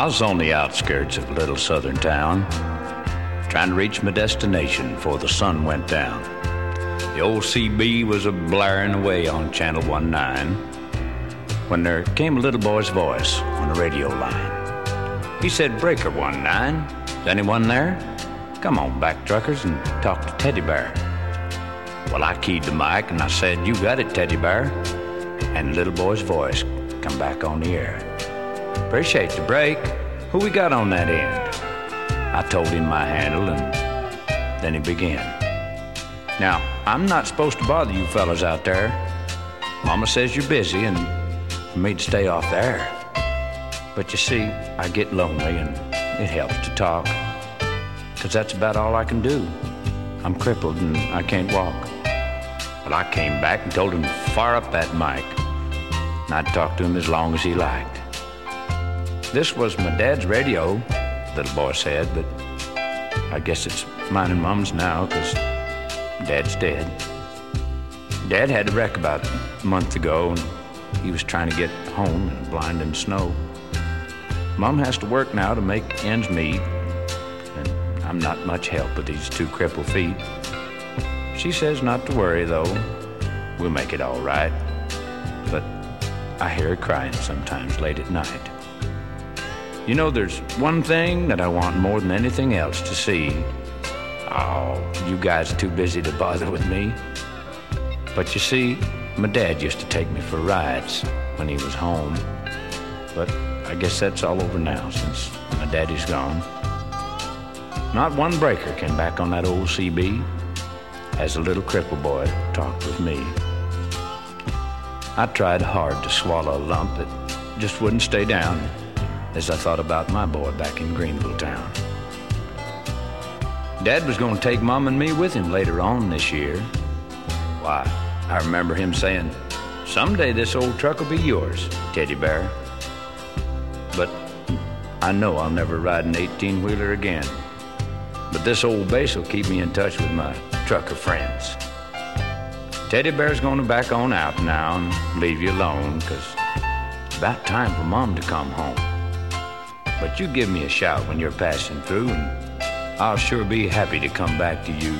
I was on the outskirts of a little southern town, trying to reach my destination before the sun went down. The old CB was a-blaring away on Channel 19 when there came a little boy's voice on the radio line. He said, "Breaker 19, is anyone there? Come on back, truckers, and talk to Teddy Bear." Well, I keyed the mic and I said, "You got it, Teddy Bear." And the little boy's voice come back on the air. "Appreciate the break. Who we got on that end?" I told him my handle, and then he began. "Now, I'm not supposed to bother you fellas out there. Mama says you're busy and for me to stay off the air. But you see, I get lonely and it helps to talk, 'cause that's about all I can do. I'm crippled and I can't walk." Well, I came back and told him to fire up that mic, and I'd talk to him as long as he liked. "This was my dad's radio," the little boy said, "but I guess it's mine and Mom's now, 'cause Dad's dead. Dad had a wreck about a month ago, and he was trying to get home in a blinding snow. Mom has to work now to make ends meet, and I'm not much help with these two crippled feet. She says not to worry, though. We'll make it all right. But I hear her crying sometimes late at night. You know, there's one thing that I want more than anything else to see. Oh, you guys are too busy to bother with me. But you see, my dad used to take me for rides when he was home. But I guess that's all over now since my daddy's gone. Not one breaker came back on that old CB as the little cripple boy talked with me. I tried hard to swallow a lump that just wouldn't stay down as I thought about my boy back in Greenville town. Dad was going to take Mom and me with him later on this year. Why, I remember him saying, "Someday this old truck will be yours, Teddy Bear." But I know I'll never ride an 18-wheeler again. But this old base will keep me in touch with my trucker friends. Teddy Bear's going to back on out now and leave you alone, 'cause it's about time for Mom to come home. But you give me a shout when you're passing through, and I'll sure be happy to come back to you.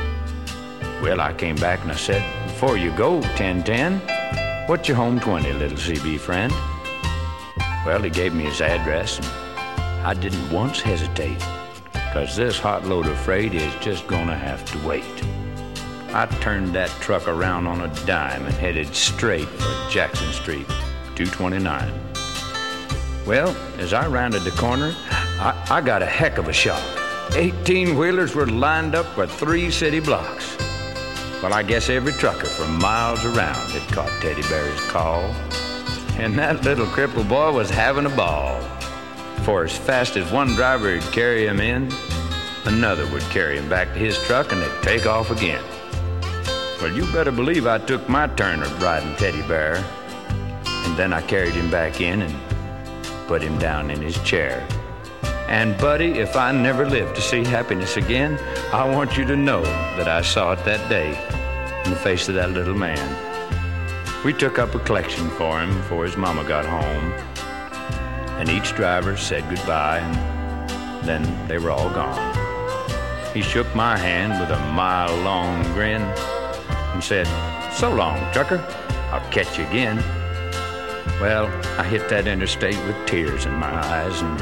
Well, I came back and I said, "Before you go, 1010, what's your home 20, little CB friend?" Well, he gave me his address, and I didn't once hesitate, 'cause this hot load of freight is just gonna have to wait. I turned that truck around on a dime and headed straight for Jackson Street, 229. Well, as I rounded the corner, I got a heck of a shock. 18-wheelers were lined up for 3 city blocks. Well, I guess every trucker from miles around had caught Teddy Bear's call, and that little cripple boy was having a ball. For as fast as one driver would carry him in, another would carry him back to his truck and they'd take off again. Well, you better believe I took my turn of riding Teddy Bear, and then I carried him back in and put him down in his chair. And buddy, if I never live to see happiness again, I want you to know that I saw it that day in the face of that little man. We took up a collection for him before his mama got home, and each driver said goodbye, and then they were all gone. He shook my hand with a mile-long grin and said, "So long, trucker, I'll catch you again." Well, I hit that interstate with tears in my eyes, and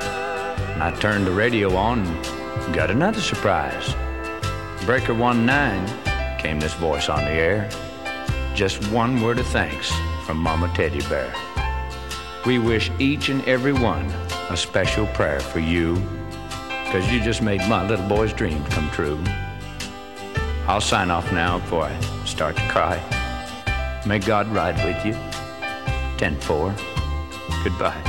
I turned the radio on and got another surprise. "Breaker 19, came this voice on the air. "Just one word of thanks from Mama Teddy Bear. We wish each and every one a special prayer for you, 'cause you just made my little boy's dreams come true." I'll sign off now before I start to cry. May God ride with you. 10-4. Goodbye.